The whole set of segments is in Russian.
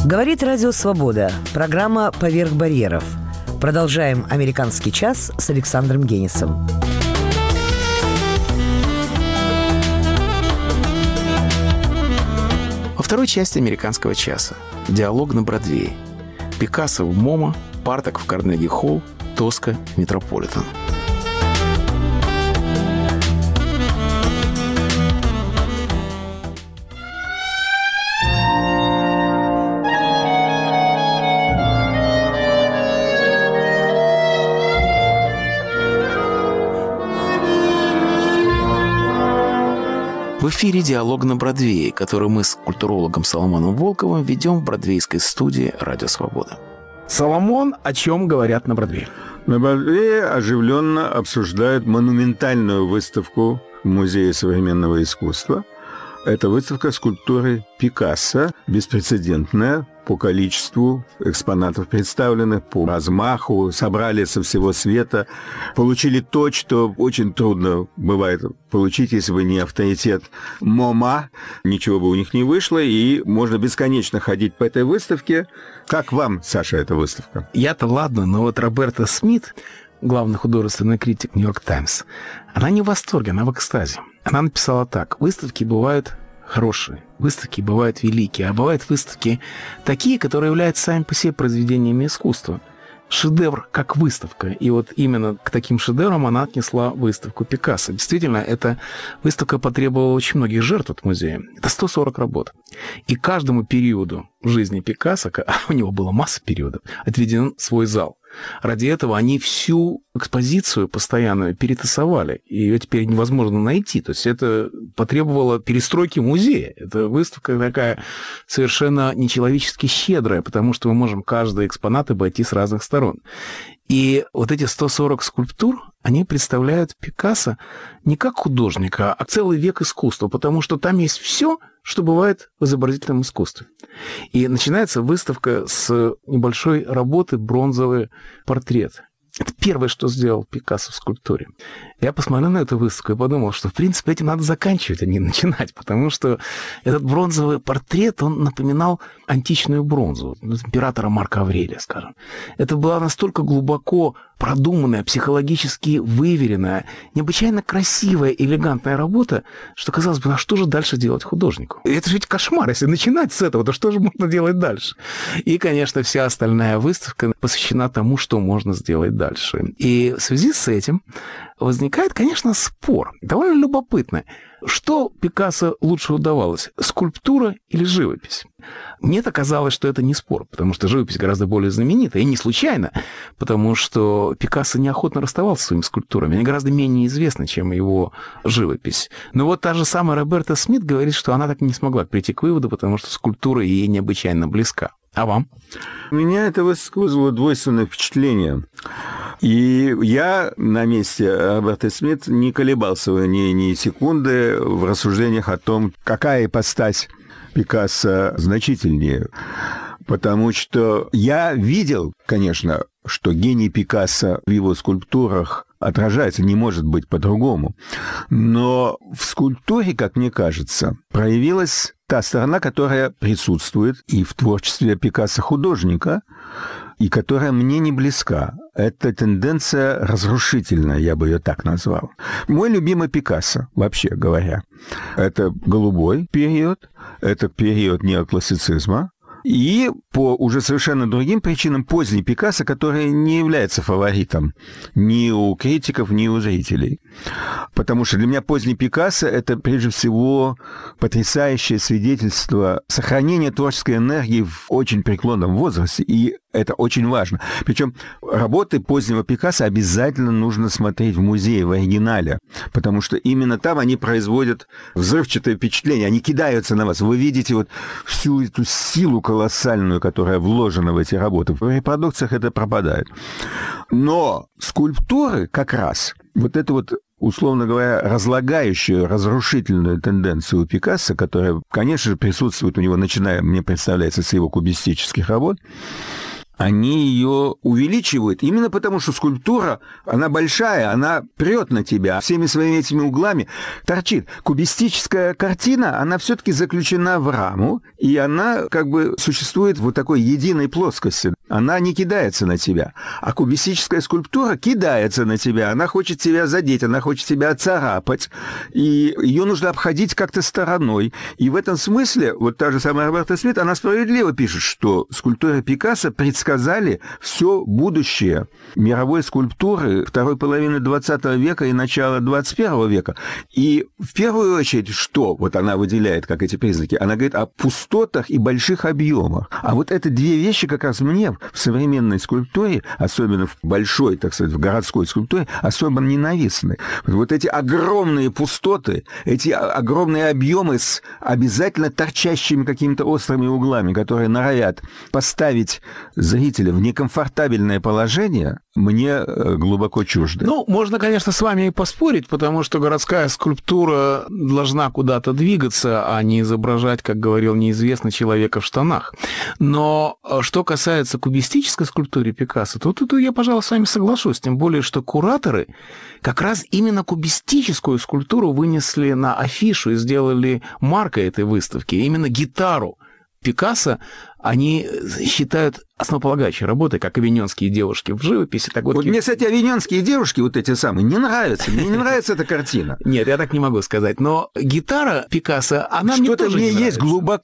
Говорит Радио Свобода. Программа «Поверх барьеров». Продолжаем «Американский час» с Александром Генисом. Во второй части «Американского часа» диалог на Бродвее. Пикассо в МоМА, Партак в Карнеги-Холл, Тоска в Метрополитен. В эфире «Диалог на Бродвее», который мы с культурологом Соломоном Волковым ведем в бродвейской студии «Радио Свобода». Соломон, о чем говорят на Бродвее? На Бродвее оживленно обсуждают монументальную выставку Музея современного искусства. Это выставка скульптуры Пикассо, беспрецедентная по количеству экспонатов представленных, по размаху, собрали со всего света, получили то, что очень трудно бывает получить, если бы не авторитет МоМА, ничего бы у них не вышло, и можно бесконечно ходить по этой выставке. Как вам, Саша, эта выставка? Я-то ладно, но вот Роберта Смит, главный художественный критик «Нью-Йорк Таймс», она не в восторге, она в экстазе. Она написала так: выставки бывают хорошие, выставки бывают великие, а бывают выставки такие, которые являются сами по себе произведениями искусства. Шедевр как выставка. И вот именно к таким шедеврам она отнесла выставку Пикассо. Действительно, эта выставка потребовала очень многих жертв от музея. Это 140 работ. И каждому периоду в жизни Пикассо, а у него была масса периодов, отведен свой зал. Ради этого они всю экспозицию постоянно перетасовали, и ее теперь невозможно найти. То есть это потребовало перестройки музея. Это выставка такая совершенно нечеловечески щедрая, потому что мы можем каждый экспонат обойти с разных сторон. И вот эти 140 скульптур, они представляют Пикассо не как художника, а целый век искусства, потому что там есть все, что бывает в изобразительном искусстве. И начинается выставка с небольшой работы «Бронзовый портрет». Это первое, что сделал Пикассо в скульптуре. Я посмотрел на эту выставку и подумал, что, в принципе, этим надо заканчивать, а не начинать, потому что этот бронзовый портрет, он напоминал античную бронзу, императора Марка Аврелия, скажем. Это была настолько глубоко продуманная, психологически выверенная, необычайно красивая, элегантная работа, что казалось бы, а что же дальше делать художнику? Это же ведь кошмар, если начинать с этого, то что же можно делать дальше? И, конечно, вся остальная выставка посвящена тому, что можно сделать дальше. И в связи с этим возникает, конечно, спор. Довольно любопытно. Что Пикассо лучше удавалось, скульптура или живопись? Мне-то казалось, что это не спор, потому что живопись гораздо более знаменита, и не случайно, потому что Пикассо неохотно расставался с своими скульптурами, они гораздо менее известны, чем его живопись. Но вот та же самая Роберта Смит говорит, что она так и не смогла прийти к выводу, потому что скульптура ей необычайно близка. А вам? У меня это вызвало двойственное впечатление. И я на месте Роберта Смит не колебался ни секунды в рассуждениях о том, какая ипостась Пикассо значительнее. Потому что я видел, конечно, что гений Пикассо в его скульптурах отражается, не может быть по-другому. Но в скульптуре, как мне кажется, проявилась та сторона, которая присутствует и в творчестве Пикассо-художника, и которая мне не близка. Это тенденция разрушительная, я бы ее так назвал. Мой любимый Пикассо, вообще говоря, это голубой период, это период неоклассицизма, и по уже совершенно другим причинам поздний Пикассо, который не является фаворитом ни у критиков, ни у зрителей. Потому что для меня поздний Пикассо – это, прежде всего, потрясающее свидетельство сохранения творческой энергии в очень преклонном возрасте, и это очень важно. Причем работы позднего Пикассо обязательно нужно смотреть в музее, в оригинале, потому что именно там они производят взрывчатое впечатление, они кидаются на вас. Вы видите вот всю эту силу колоссальную, которая вложена в эти работы. В репродукциях это пропадает. Но скульптуры как раз, вот это вот, условно говоря, разлагающую, разрушительную тенденцию у Пикассо, которая, конечно же, присутствует у него, начиная, мне представляется, с его кубистических работ, они ее увеличивают. Именно потому, что скульптура, она большая, она прет на тебя всеми своими этими углами, торчит. Кубистическая картина, она все-таки заключена в раму, и она как бы существует в вот такой единой плоскости. Она не кидается на тебя. А кубистическая скульптура кидается на тебя. Она хочет тебя задеть, она хочет тебя оцарапать. И ее нужно обходить как-то стороной. И в этом смысле, вот та же самая Роберта Смит, она справедливо пишет, что скульптуры Пикассо предсказали все будущее мировой скульптуры второй половины 20 века и начала 21 века. И в первую очередь, что вот она выделяет, как эти признаки? Она говорит о пустотах и больших объемах. А вот это две вещи как раз мне в современной скульптуре, особенно в большой, так сказать, в городской скульптуре, особо ненавистны. Вот эти огромные пустоты, эти огромные объемы с обязательно торчащими какими-то острыми углами, которые норовят поставить зрителя в некомфортабельное положение, мне глубоко чуждо. Ну, можно, конечно, с вами и поспорить, потому что городская скульптура должна куда-то двигаться, а не изображать, как говорил неизвестный, человека в штанах. Но что касается кубистической скульптуры Пикассо, то тут я, пожалуй, с вами соглашусь, тем более, что кураторы как раз именно кубистическую скульптуру вынесли на афишу и сделали маркой этой выставки. Именно гитару Пикассо они считают основополагающей работой, как авиньонские девушки в живописи. Так вот мне, кстати, авиньонские девушки, вот эти самые, не нравятся. Мне не нравится эта картина. Нет, я так не могу сказать. Но гитара Пикассо, она мне тоже не нравится. Что-то мне есть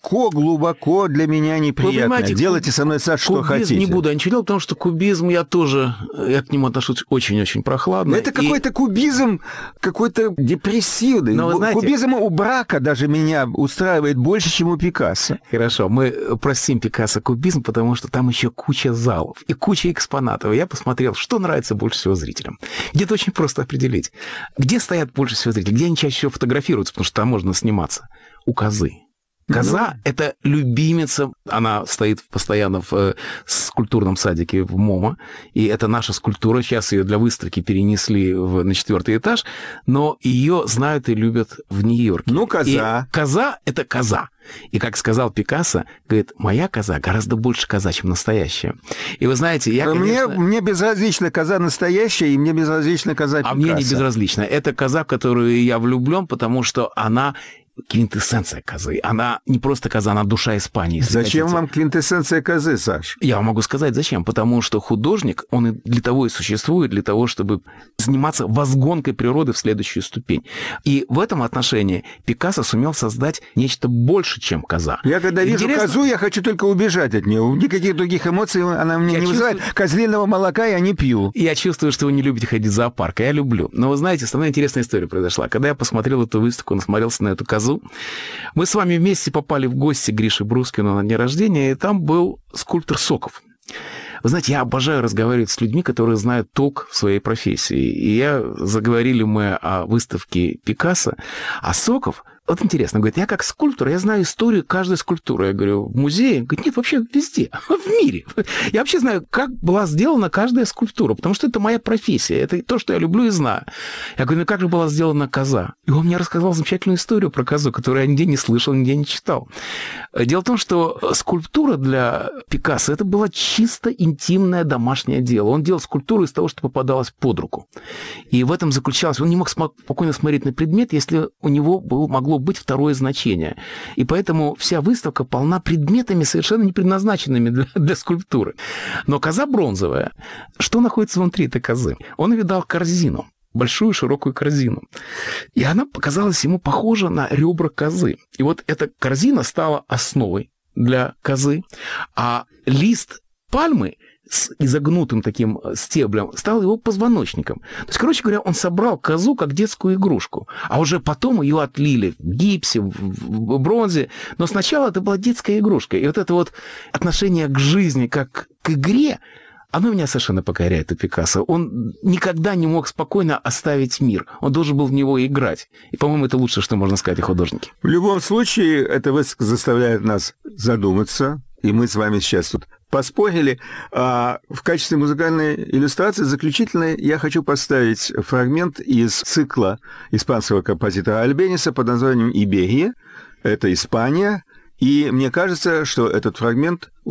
глубоко для меня неприятно. Делайте со мной, Саш, что хотите. Не буду ничего делать, потому что кубизм я к нему отношусь очень-очень прохладно. Это какой-то кубизм, какой-то депрессивный. Но, знаете, кубизм у Брака даже меня устраивает больше, чем у Пикассо. Хорошо, мы простим Пикассо кубизм, потому что там еще куча залов и куча экспонатов. Я посмотрел, что нравится больше всего зрителям. Где-то очень просто определить. Где стоят больше всего зрителей, где они чаще всего фотографируются, потому что там можно сниматься. У Козы. Коза – это любимица, она стоит постоянно в скульптурном садике в МоМА, и это наша скульптура, сейчас ее для выставки перенесли на 4-й этаж, но ее знают и любят в Нью-Йорке. Ну, коза. И коза – это коза. И, как сказал Пикассо, говорит, моя коза гораздо больше коза, чем настоящая. И вы знаете, я, конечно... Мне безразлична коза настоящая, и мне безразлична коза Пикассо. А мне не безразлична. Это коза, в которую я влюблен, потому что она... квинтэссенция козы. Она не просто коза, она душа Испании. Зачем вам квинтэссенция козы, Саш? Я вам могу сказать, зачем. Потому что художник, он и для того и существует, для того, чтобы заниматься возгонкой природы в следующую ступень. И в этом отношении Пикассо сумел создать нечто больше, чем коза. Я когда вижу козу, я хочу только убежать от нее. Никаких других эмоций она мне не вызывает. Козлиного молока я не пью. Я чувствую, что вы не любите ходить в зоопарк, а я люблю. Но вы знаете, самая интересная история произошла. Когда я посмотрел эту выставку, насмотрелся на эту козу, мы с вами вместе попали в гости к Грише Брускину на день рождения, и там был скульптор Соков. Вы знаете, я обожаю разговаривать с людьми, которые знают толк в своей профессии. И заговорили мы о выставке Пикассо, а Соков... Вот интересно, говорит, я как скульптор, я знаю историю каждой скульптуры. Я говорю, в музее? Говорит, нет, вообще везде, в мире. Я вообще знаю, как была сделана каждая скульптура, потому что это моя профессия, это то, что я люблю и знаю. Я говорю, ну как же была сделана коза? И он мне рассказал замечательную историю про козу, которую я нигде не слышал, нигде не читал. Дело в том, что скульптура для Пикассо это было чисто интимное домашнее дело. Он делал скульптуру из того, что попадалось под руку. И в этом заключалось, он не мог спокойно смотреть на предмет, если у него могло быть второе значение. И поэтому вся выставка полна предметами, совершенно не предназначенными для скульптуры. Но коза бронзовая. Что находится внутри этой козы? Он увидал корзину, большую широкую корзину. И она показалась ему похожа на ребра козы. И вот эта корзина стала основой для козы, а лист пальмы с изогнутым таким стеблем стал его позвоночником. То есть, короче говоря, он собрал козу как детскую игрушку, а уже потом ее отлили в гипсе, в бронзе. Но сначала это была детская игрушка. И вот это вот отношение к жизни как к игре, оно меня совершенно покоряет у Пикассо. Он никогда не мог спокойно оставить мир. Он должен был в него играть. И, по-моему, это лучшее, что можно сказать о художнике. В любом случае, эта выставка заставляет нас задуматься. И мы с вами сейчас тут поспорили. А в качестве музыкальной иллюстрации заключительной я хочу поставить фрагмент из цикла испанского композитора Альбениса под названием «Иберия». Это Испания. И мне кажется, что этот фрагмент очень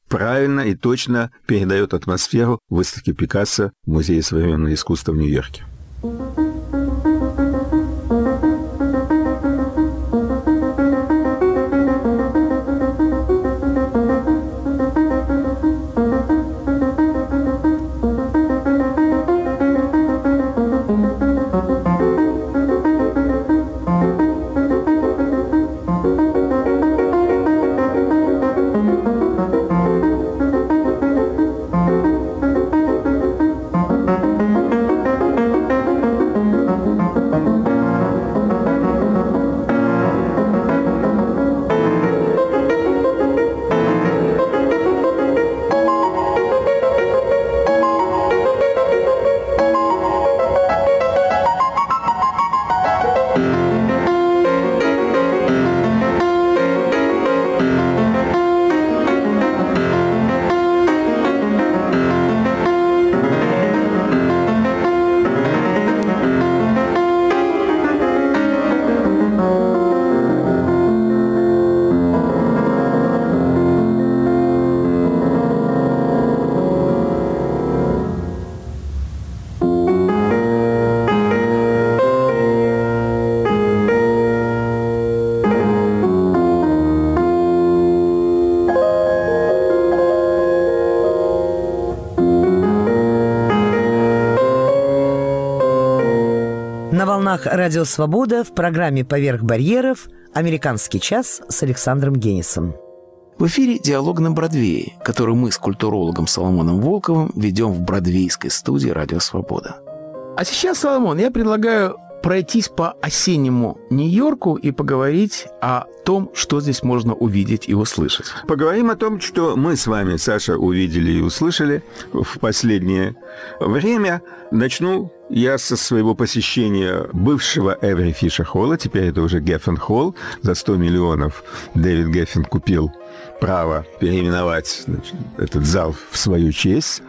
правильно и точно передает атмосферу выставки Пикассо в Музее современного искусства в Нью-Йорке. На волнах «Радио Свобода» в программе «Поверх барьеров» «Американский час» с Александром Генисом. В эфире «Диалог на Бродвее», который мы с культурологом Соломоном Волковым ведем в бродвейской студии «Радио Свобода». А сейчас, Соломон, я предлагаю пройтись по осеннему Нью-Йорку и поговорить о том, что здесь можно увидеть и услышать. Поговорим о том, что мы с вами, Саша, увидели и услышали в последнее время. Начну я со своего посещения бывшего Эвери Фишер Холла, теперь это уже Геффен Холл. За 100 миллионов Дэвид Геффен купил право переименовать, значит, этот зал в свою честь.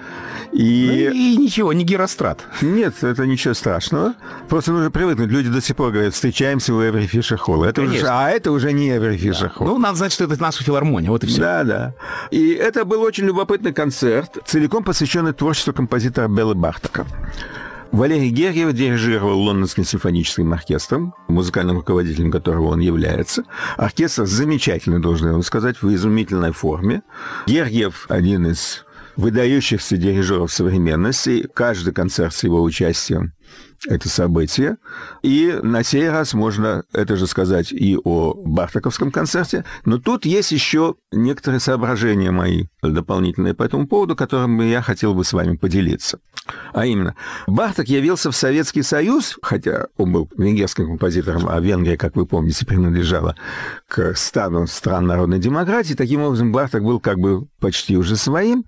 И ничего, не Герострат. Нет, это ничего страшного. Просто нужно привыкнуть. Люди до сих пор говорят, встречаемся у Эвери Фишер Холла. Это уже не Эвери Фишер Холл. Ну, надо знать, что это наша филармония, вот и все. Да. И это был очень любопытный концерт, целиком посвященный творчеству композитора Беллы Бартока. Валерий Гергиев дирижировал Лондонским симфоническим оркестром, музыкальным руководителем которого он является. Оркестр замечательный, должен я сказать, в изумительной форме. Гергиев один из выдающихся дирижеров современности. Каждый концерт с его участием – это событие. И на сей раз можно это же сказать и о бартоковском концерте. Но тут есть еще некоторые соображения мои дополнительные по этому поводу, которыми я хотел бы с вами поделиться. А именно, Барток явился в Советский Союз, хотя он был венгерским композитором, а Венгрия, как вы помните, принадлежала к стану стран народной демократии. Таким образом, Барток был как бы почти уже своим.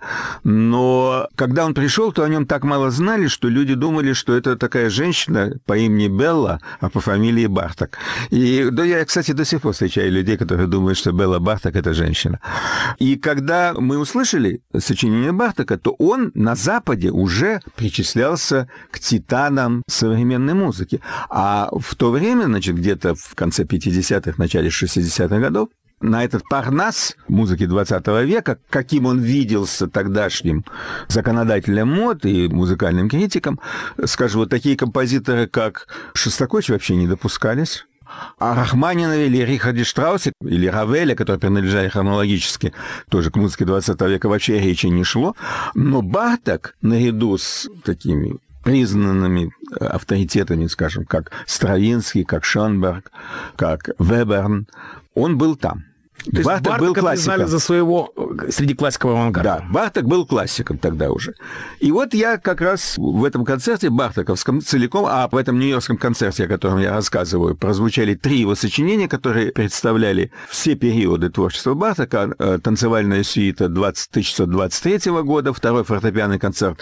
Но когда он пришел, то о нем так мало знали, что люди думали, что это такая женщина по имени Белла, а по фамилии Барток. И да, я, кстати, до сих пор встречаю людей, которые думают, что Белла Барток – это женщина. И когда мы услышали сочинение Бартока, то он на Западе уже причислялся к титанам современной музыки. А в то время, значит, где-то в конце 50-х, начале 60-х годов, на этот парнас музыки 20 века, каким он виделся тогдашним законодателем мод и музыкальным критиком, скажу, вот такие композиторы, как Шостакович, вообще не допускались. О Рахманинове или Рихарде Штраусе, или Равеле, которые принадлежали хронологически тоже к музыке 20 века, вообще речи не шло. Но Барток, наряду с такими признанными авторитетами, скажем, как Стравинский, как Шонберг, как Веберн, он был там. То есть Бартока был признали за своего среди классиков авангарда. Да, Барток был классиком тогда уже. И вот я как раз в этом концерте бартоковском целиком, а в этом нью-йоркском концерте, о котором я рассказываю, прозвучали 3 его сочинения, которые представляли все периоды творчества Бартока. Танцевальная сюита 1923 года, второй фортепианный концерт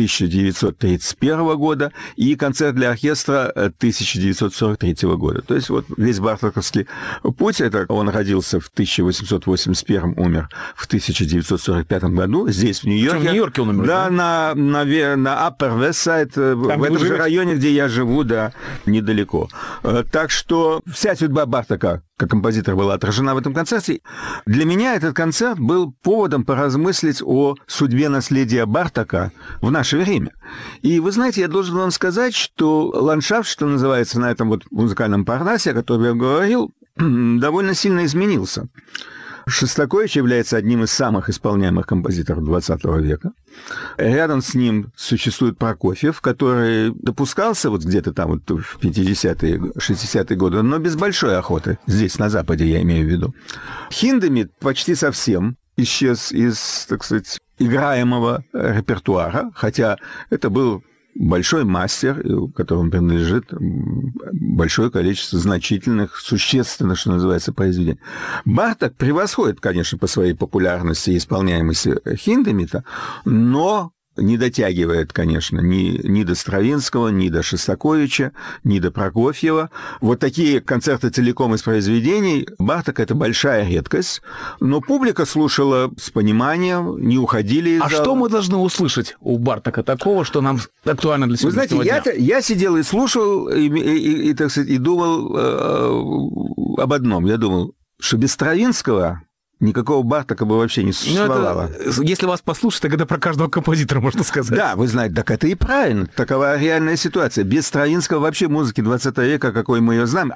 1931 года и концерт для оркестра 1943 года. То есть вот весь бартоковский путь, это он родился в 1881 умер в 1945 году здесь, в Нью-Йорке. В Нью-Йорке он умер? Да, на Upper West Side, в этом же районе, где я живу, да, недалеко. Так что вся судьба Бартока как композитор была отражена в этом концерте. Для меня этот концерт был поводом поразмыслить о судьбе наследия Бартока в наше время. И вы знаете, я должен вам сказать, что ландшафт, что называется, на этом вот музыкальном Парнасе, о котором я говорил, довольно сильно изменился. Шостакович является одним из самых исполняемых композиторов XX века. Рядом с ним существует Прокофьев, который допускался вот где-то там вот в 50-е, 60-е годы, но без большой охоты. Здесь, на Западе, я имею в виду. Хиндемит почти совсем исчез из, так сказать, играемого репертуара, хотя это был большой мастер, которому принадлежит большое количество значительных, существенных, что называется, произведений. Барток превосходит, конечно, по своей популярности и исполняемости Хиндемита, но не дотягивает, конечно, ни до Стравинского, ни до Шостаковича, ни до Прокофьева. Вот такие концерты целиком из произведений Барток — это большая редкость, но публика слушала с пониманием, не уходили из зала. Что мы должны услышать у Бартока такого, что нам актуально для сегодняшнего дня? Вы знаете, я сидел и слушал, и, так сказать, и думал об одном. Я думал, что без Стравинского никакого Бартока бы вообще не существовало. Если вас послушать, тогда про каждого композитора можно сказать. Да, вы знаете, так это и правильно. Такова реальная ситуация. Без Стравинского вообще музыки 20 века, какой мы ее знаем,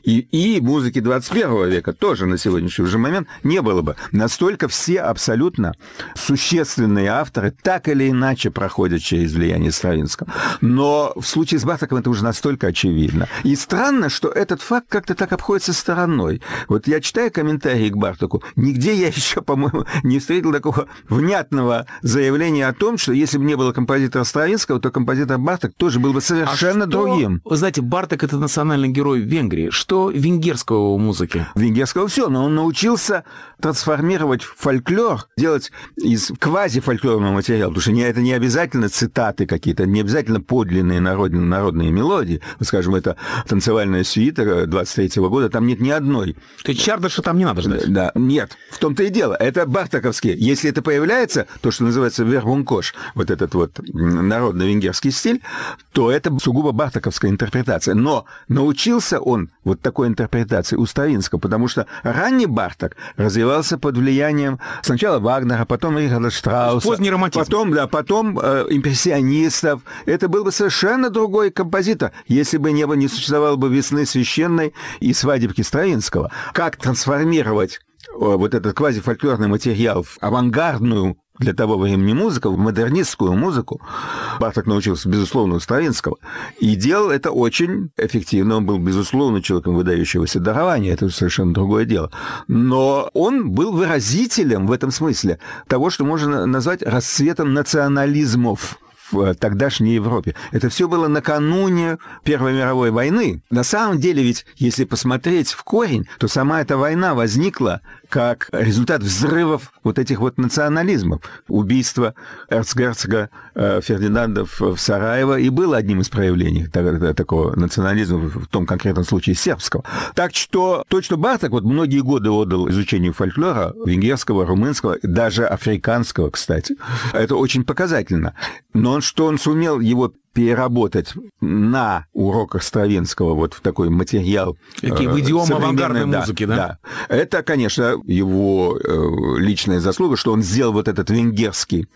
и музыки 21 века тоже на сегодняшний уже момент не было бы. Настолько все абсолютно существенные авторы так или иначе проходят через влияние Стравинского. Но в случае с Бартоком это уже настолько очевидно. И странно, что этот факт как-то так обходится стороной. Вот я читаю комментарии к Бартоку, нигде я еще, по-моему, не встретил такого внятного заявления о том, что если бы не было композитора Стравинского, то композитор Барток тоже был бы совершенно другим. Вы знаете, Барток — это национальный герой Венгрии. Что венгерского в музыке? Венгерского все, но он научился трансформировать фольклор, делать из квазифольклорного материала, потому что это не обязательно цитаты какие-то, не обязательно подлинные народные мелодии. Вот, скажем, это танцевальная сюита 23-го года, там нет ни одной. То есть Чардыша там не надо ждать? Да, нет. В том-то и дело. Это бартоковские. Если это появляется, то, что называется вербункош, вот этот вот народный венгерский стиль, то это сугубо бартоковская интерпретация. Но научился он вот такой интерпретации у Стравинского, потому что ранний Барток развивался под влиянием сначала Вагнера, потом Рихарда Штрауса. Поздний романтизм. Потом импрессионистов. Это был бы совершенно другой композитор, если бы не существовало бы «Весны священной» и «Свадебки» Стравинского. Как трансформировать вот этот квазифольклорный материал в авангардную для того времени музыку, в модернистскую музыку. Барток научился, безусловно, у Стравинского. И делал это очень эффективно. Он был, безусловно, человеком выдающегося дарования. Это совершенно другое дело. Но он был выразителем в этом смысле того, что можно назвать расцветом национализмов в тогдашней Европе. Это все было накануне Первой мировой войны. На самом деле, ведь, если посмотреть в корень, то сама эта война возникла как результат взрывов вот этих вот национализмов. Убийство эрцгерцога Фердинанда в Сараево и было одним из проявлений такого национализма, в том конкретном случае сербского. Так что то, что Барток вот многие годы отдал изучению фольклора, венгерского, румынского, даже африканского, кстати, это очень показательно. Но что он сумел его переработать на уроках Стравинского вот в такой материал. В идиом авангардной музыки, да? Да. Это, конечно, его личная заслуга, что он сделал вот этот венгерский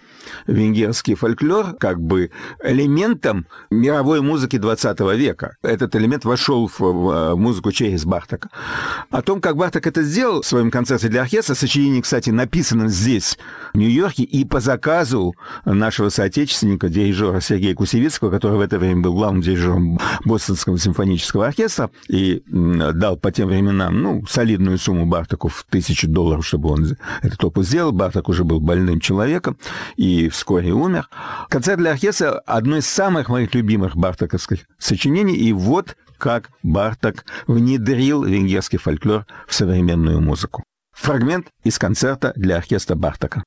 фольклор как бы элементом мировой музыки 20 века. Этот элемент вошел в музыку через Бартока. О том, как Барток это сделал в своем концерте для оркестра, сочинение, кстати, написано здесь, в Нью-Йорке, и по заказу нашего соотечественника, дирижера Сергея Кусевицкого, который в это время был главным дирижером Бостонского симфонического оркестра и дал по тем временам, солидную сумму Бартоку в $1000, чтобы он этот опус сделал. Барток уже был больным человеком и вскоре умер. Концерт для оркестра — одно из самых моих любимых бартоковских сочинений, и вот как Барток внедрил венгерский фольклор в современную музыку. Фрагмент из концерта для оркестра Бартока.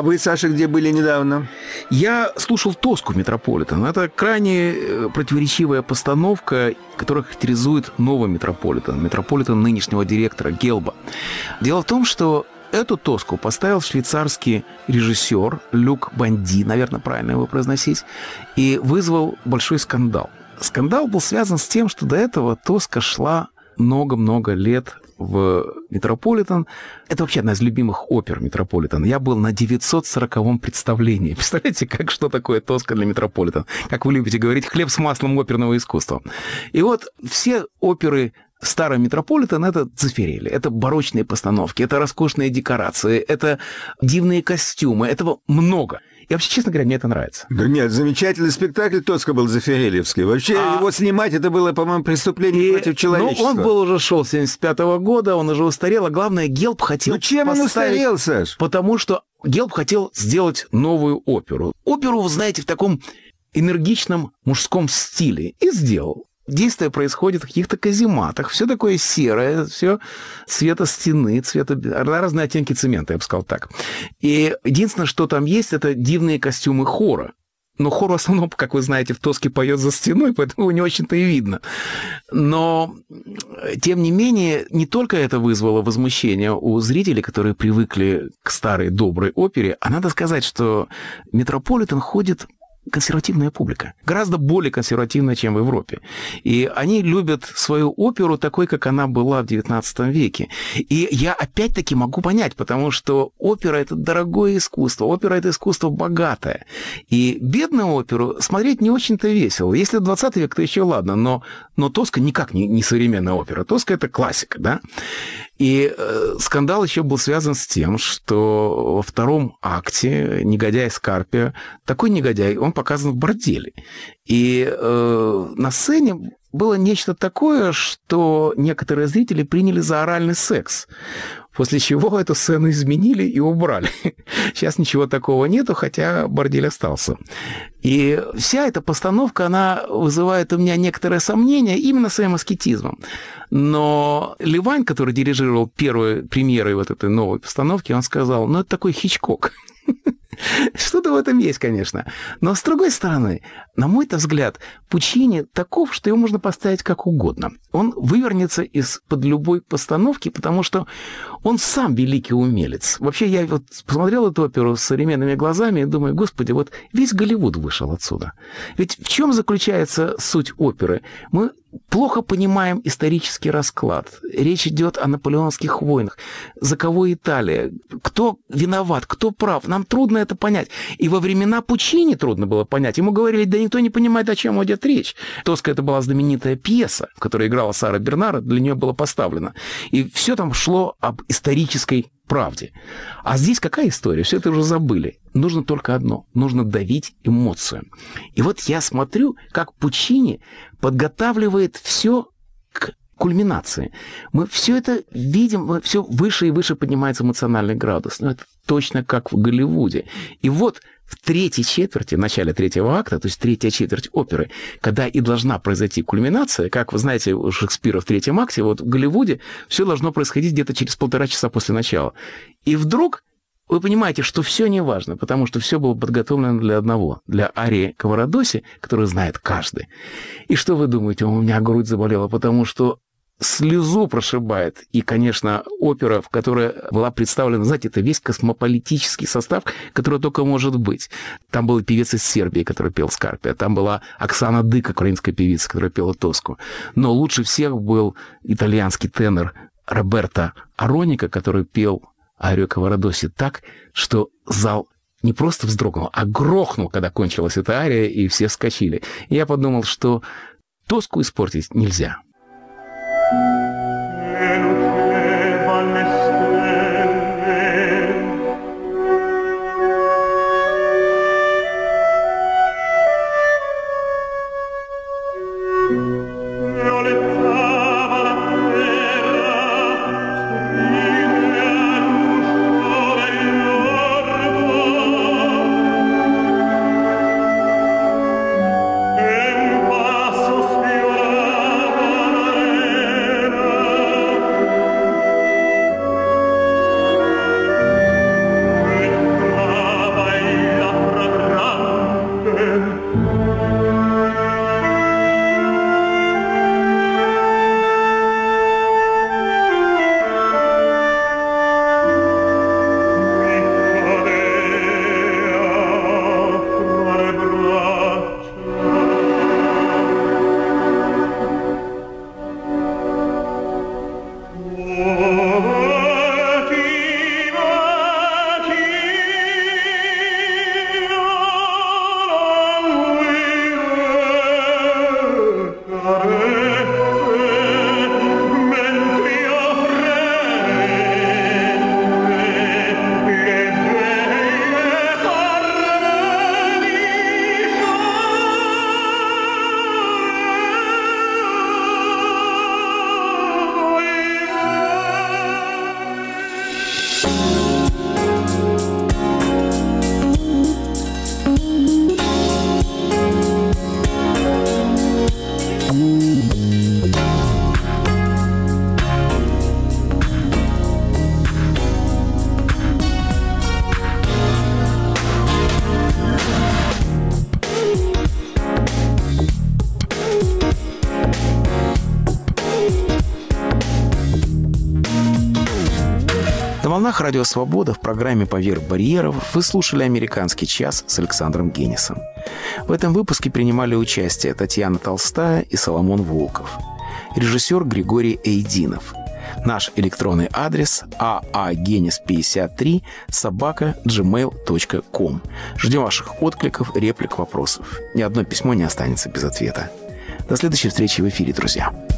вы, Саша, где были недавно? Я слушал «Тоску» Метрополитен. Это крайне противоречивая постановка, которая характеризует новый Метрополитен. Метрополитен нынешнего директора Гелба. Дело в том, что эту «Тоску» поставил швейцарский режиссер Люк Бонди, наверное, правильно его произносить, и вызвал большой скандал. Скандал был связан с тем, что до этого «Тоска» шла много-много лет в Метрополитен. Это вообще одна из любимых опер Метрополитен. Я был на 940-м представлении. Представляете, что такое «Тоска» для Метрополитен? Как вы любите говорить, хлеб с маслом оперного искусства. И вот все оперы старого Метрополитен — это Дзеффирелли, это барочные постановки, это роскошные декорации, это дивные костюмы, этого много. И вообще, честно говоря, мне это нравится. Да нет, замечательный спектакль «Тоска» был Дзеффиреллевский. Вообще его снимать, это было, по-моему, преступление против человечества. Ну, он был уже шел с 75-го года, он уже устарел, а главное, Гелб хотел Ну, чем он устарел, Саш? Потому что Гелб хотел сделать новую оперу. Оперу, вы знаете, в таком энергичном мужском стиле. И сделал. Действие происходит в каких-то казематах, все такое серое, все цвета стены, разные оттенки цемента, я бы сказал так. И единственное, что там есть, это дивные костюмы хора. Но хор в основном, как вы знаете, в «Тоске» поет за стеной, поэтому не очень-то и видно. Но, тем не менее, не только это вызвало возмущение у зрителей, которые привыкли к старой доброй опере, а надо сказать, что Метрополитен ходит консервативная публика. Гораздо более консервативная, чем в Европе. И они любят свою оперу такой, как она была в XIX веке. И я опять-таки могу понять, потому что опера — это дорогое искусство, опера — это искусство богатое. И бедную оперу смотреть не очень-то весело. Если 20 век, то еще ладно, но «Тоска» никак не современная опера. «Тоска» — это классика, да? И скандал еще был связан с тем, что во втором акте негодяй Скарпио, такой негодяй, он показан в борделе. И на сцене было нечто такое, что некоторые зрители приняли за оральный секс. После чего эту сцену изменили и убрали. Сейчас ничего такого нету, хотя бордель остался. И вся эта постановка, она вызывает у меня некоторое сомнение именно своим аскетизмом. Но Левайн, который дирижировал первой премьерой вот этой новой постановки, он сказал, это такой Хичкок. Что-то в этом есть, конечно. Но, с другой стороны, на мой-то взгляд, Пучини таков, что его можно поставить как угодно. Он вывернется из-под любой постановки, потому что он сам великий умелец. Вообще, я вот посмотрел эту оперу с современными глазами и думаю, господи, вот весь Голливуд вышел отсюда. Ведь в чем заключается суть оперы? Мы плохо понимаем исторический расклад. Речь идет о наполеонских войнах. За кого Италия? Кто виноват? Кто прав? Нам трудно это понять. И во времена Пучини трудно было понять. Ему говорили, да никто не понимает, о чем идет речь. «Тоска» — это была знаменитая пьеса, в которой играла Сара Бернара, для нее было поставлено. И все там шло об исторической правде. А здесь какая история? Все это уже забыли. Нужно только одно. Нужно давить эмоцию. И вот я смотрю, как Пучини подготавливает все к кульминации. Мы все это видим, все выше и выше поднимается эмоциональный градус. Но это точно как в Голливуде. И вот в третьей четверти, в начале третьего акта, то есть третья четверть оперы, когда и должна произойти кульминация, как вы знаете, у Шекспира в третьем акте, вот в Голливуде все должно происходить где-то через 1,5 часа после начала. И вдруг вы понимаете, что все не важно, потому что все было подготовлено для одного, для арии Каварадоси, которую знает каждый. И что вы думаете, у меня грудь заболела, потому что слезу прошибает. И, конечно, опера, в которой была представлена, знаете, это весь космополитический состав, который только может быть. Там был певец из Сербии, который пел Скарпио. Там была Оксана Дык, украинская певица, которая пела Тоску. Но лучше всех был итальянский тенор Роберто Ароника, который пел арию Каварадоси так, что зал не просто вздрогнул, а грохнул, когда кончилась эта ария, и все вскочили. И я подумал, что Тоску испортить нельзя. На волнах Радио Свобода в программе «Поверх барьеров» вы слушали «Американский час» с Александром Генисом. В этом выпуске принимали участие Татьяна Толстая и Соломон Волков. Режиссер Григорий Эйдинов. Наш электронный адрес aagenis53@gmail.com. Ждем ваших откликов, реплик, вопросов. Ни одно письмо не останется без ответа. До следующей встречи в эфире, друзья.